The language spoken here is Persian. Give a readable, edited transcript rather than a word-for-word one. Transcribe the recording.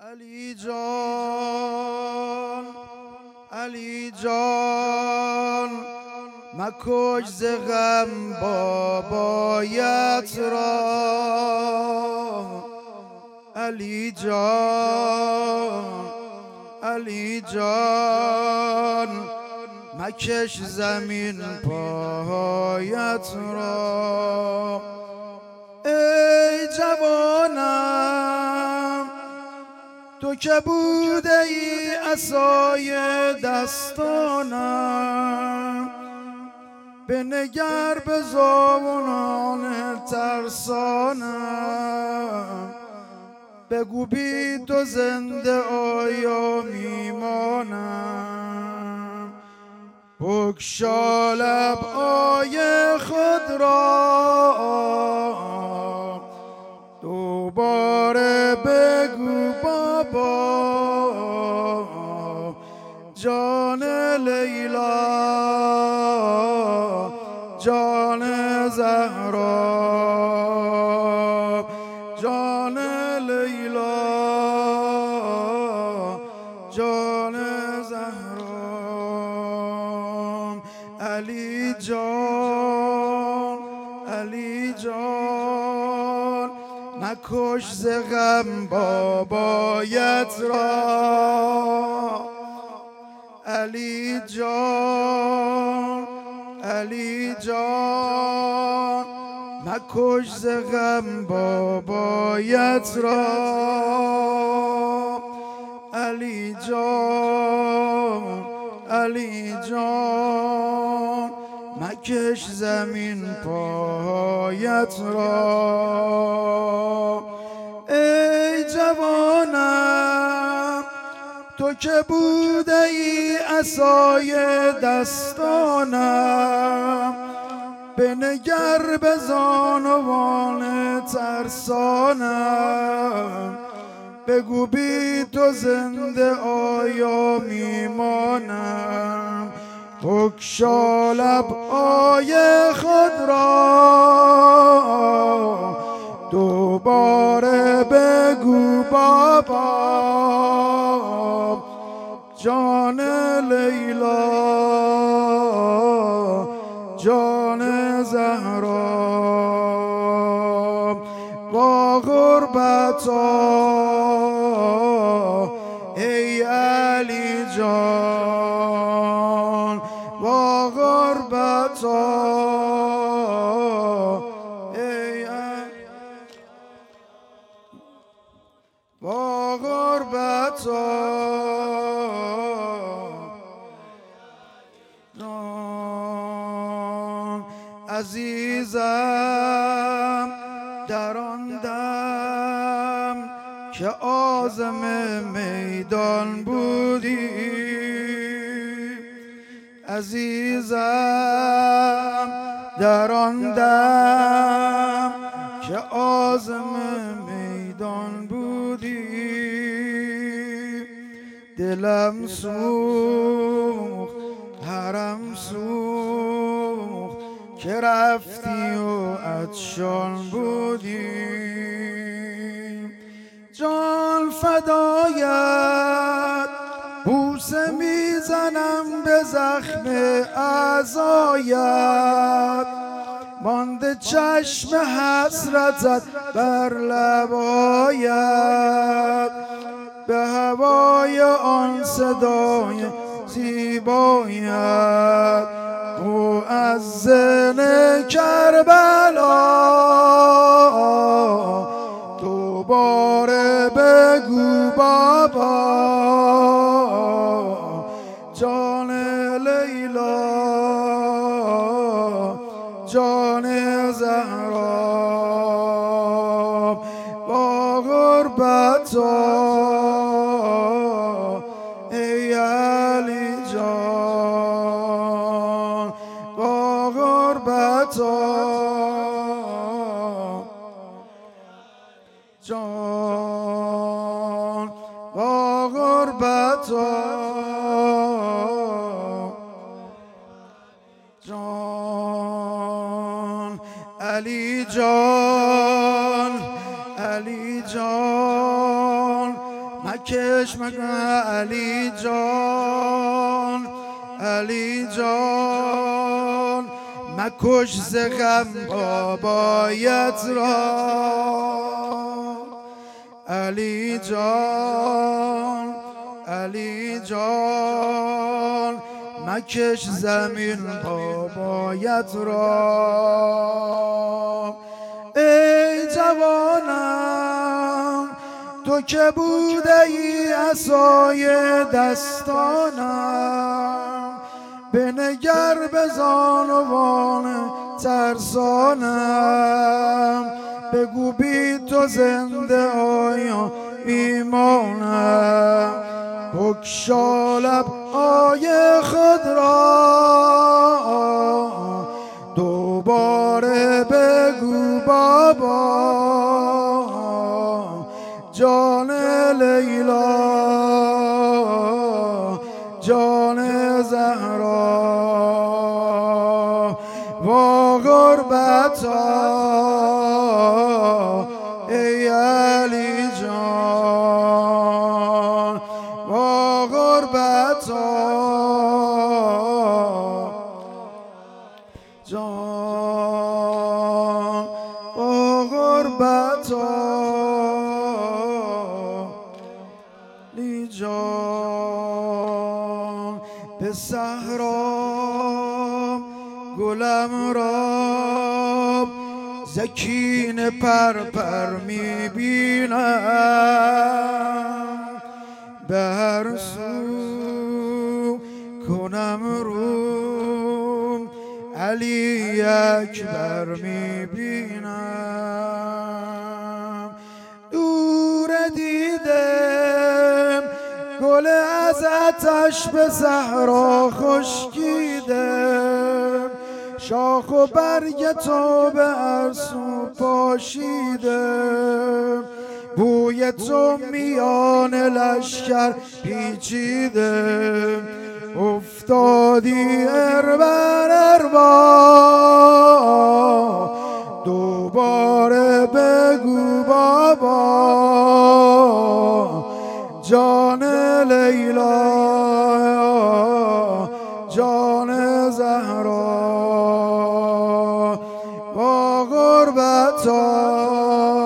علی جان، علی جان، مکش ز غم بابایت را. علی جان، علی جان، مکش زمین پایت را. ای جوانم، تو که بوده ای عصای دستانم، بنگر به زبانان ترسانم. بگو بی تو زنده آیا میمانم؟ بگشا لب‌های خود را، دوباره بگو بابا جان لیلا، جان زهرا، جان لیلا، جان زهرا. علی جان، علی جان، مکش ز غم بابایت را. علی جان، علی جان، مکش ز غم بابایت را. علی جان، علی جان، مکش زمین پایت را. ای جوانم، تو که بوده ای عصای دستانم، بنگر به زانوان ترسانم. بگو بی تو زنده آیا میمانم؟ بگشا لب‌های خود را، دوباره بگو بابا جان لیلا، جان زهرا. با غربتا ای علی جان، با غربتا ای علی، با غربتا عزیزم، در آن دم که عازم میدان بودی، عزیزم، در آن دم که عازم میدان بودی، دلم سوخت، هرم سوخت که رفتی و عطشان بودی. جان فدایت، بوسه میزنم به زخم اعضایت، مانده چشم حسرتت بر لبایت، به هوای آن صدای زیبایت، مؤذن کربلا، دوباره بگو بابا جان لیلا، جان زهرا. با غربتا ای علی جان، با غربتا جان، با غربتا جان. علی جان، علی جان، مکش علی جان، علی جان، مکش ز غم بابایت را. علی جان، علی جان، مکش زمین بابایت را. ای جوانم تو که بوده ای عصای دستانم، بنگر به زانوان ترسانم، بگو بی تو زنده آیا ایمانم. بگشا لب‌های خود را دوباره بگو بابا، جان لیلا، جان زهرا. وا غربتا ای علی جان، وا غربتا جان، وا غربتا لی جان. به صحرا گلم را زکین پرپر میبینم، به هر سو کنم روم علی اکبر میبینم. دور دیدم گل از آتش به صحرا خشکیدم، شاخ و برگ تو به هر سو پاشیدم، بوی تو میان لشکر پیچیدم. افتادی اربر اربا دوباره بگو بابا، جان لیلا، جان زهرا. با غربتا